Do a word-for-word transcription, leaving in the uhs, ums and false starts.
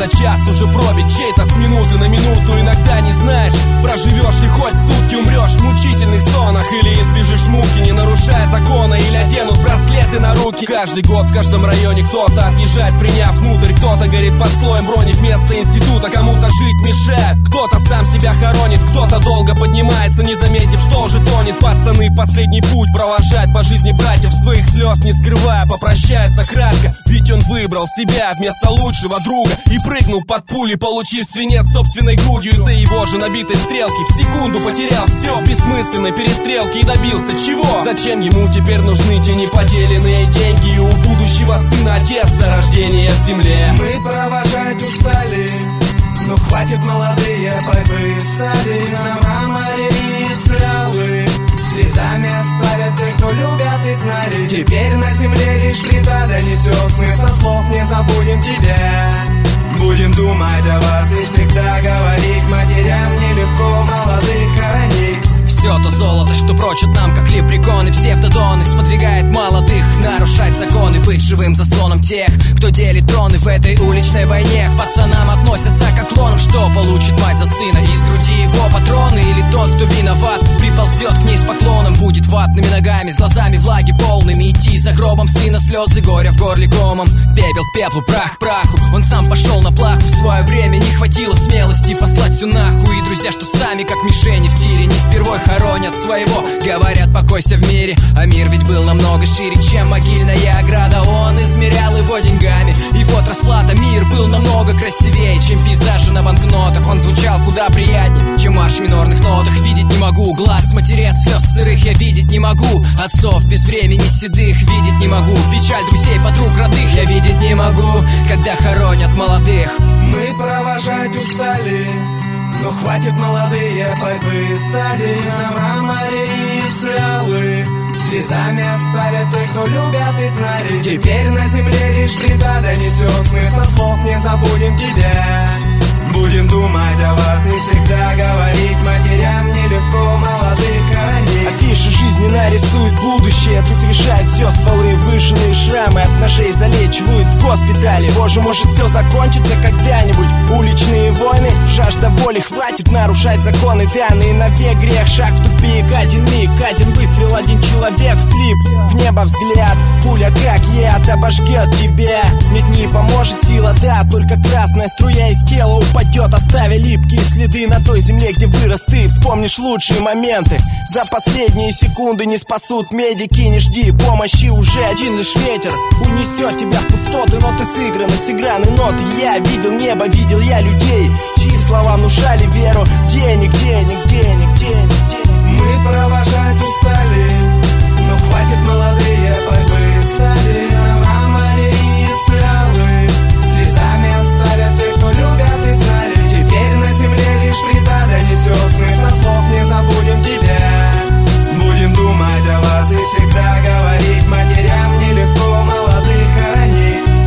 Чей-то час уже пробит, чей-то с минуты на минуту. Иногда не знаешь, проживешь ли хоть сутки, умрешь в мучительных стонах или избежишь муки, не нарушая закона, или оденут браслеты на руки. Каждый год в каждом районе кто-то отъезжает, приняв внутрь. Кто-то горит под слоем брони вместо института, кому-то жить мешает. Кто-то сам себя хоронит, кто-то долго поднимается, не заметив, что уже тонет. Пацаны, последний путь провожают по жизни братьев, своих слез не скрывая, попрощается кратко. Ведь он выбрал себя вместо лучшего друга и прыгнул под пули, получив свинец собственной грудью. Из-за его же набитой стрелки в секунду потерял все в бессмысленной перестрелке. И добился чего? Зачем ему теперь нужны те неподеленные деньги? И у будущего сына отец на рождение в земле. Мы провожать устали, но хватит, молодые борьбы стали. На мраморе инициалы слезами оставят те, кто любят и знали. Теперь на земле лишь плита донесет смысл слов, не забудем тебя. Будем думать о вас и всегда говорить матерям: нелегко молодых хоронить. Все то золото, что прочат нам, как лепреконы, псевдодоны, сподвигает молодых нарушать законы, быть живым заслоном тех, кто делит троны в этой уличной войне. К пацанам относятся как клонам, что получит мать за сына. Из груди его патроны, или тот, кто виноват, приползет к ней с поклоном, будет ватными ногами, с глазами влаги полными, идти за гробом сына, слезы горя в горле комом. Пепел к пеплу, прах к праху, он сам пошел на плаху. В свое время не хватило смелости послать всю нахуй. И друзья, что сами как мишени в тире, не впервой хоронят своего, говорят: покойся в мире. А мир ведь был намного шире, чем могильная ограда. Он измерял его деньгами, и вот расплата. Мир был намного красивее, чем пейзажи на банкнотах. Он звучал куда приятнее, чем марш в минорных нотах. Видеть не могу глаз матерей от слез сырых, я видеть не могу отцов без времени седых, видеть не могу печаль друзей, подруг, родных. Я видеть не могу, когда хоронят молодых. Мы провожать устали, но хватит, молодые борьбы стали. На мраморе инициалы слезами оставят те, кто любят и знали. Теперь на земле лишь плита донесет смысл слов, не забудем тебя. Будем думать о вас и всегда говорить матерям: нелегко молодых хоронить. Афиши жизни нарисуют будущее, тут решают все стволы, выжженные шрамы от ножей залечивают в госпитале. Боже, может все закончится когда-нибудь. Уличные войны, жажда воли, хватит нарушать законы данные. Навек грех, шаг в тупик, один миг, один выстрел, один человек всклип. В небо взгляд, пуля как яд обожгет тебя. Ведь не поможет сила, да, только красная струя из тела упадет, оставя липкие следы на той земле, где вырос ты. Вспомнишь лучшие моменты, за последние секунды не спасут медики. Не жди помощи, уже один лишь ветер унесет тебя в пустоты. Ноты сыграны, сыграны ноты. Я видел небо, видел я людей, чьи слова внушали веру. Денег, денег, денег, денег, денег. Мы провожать устали,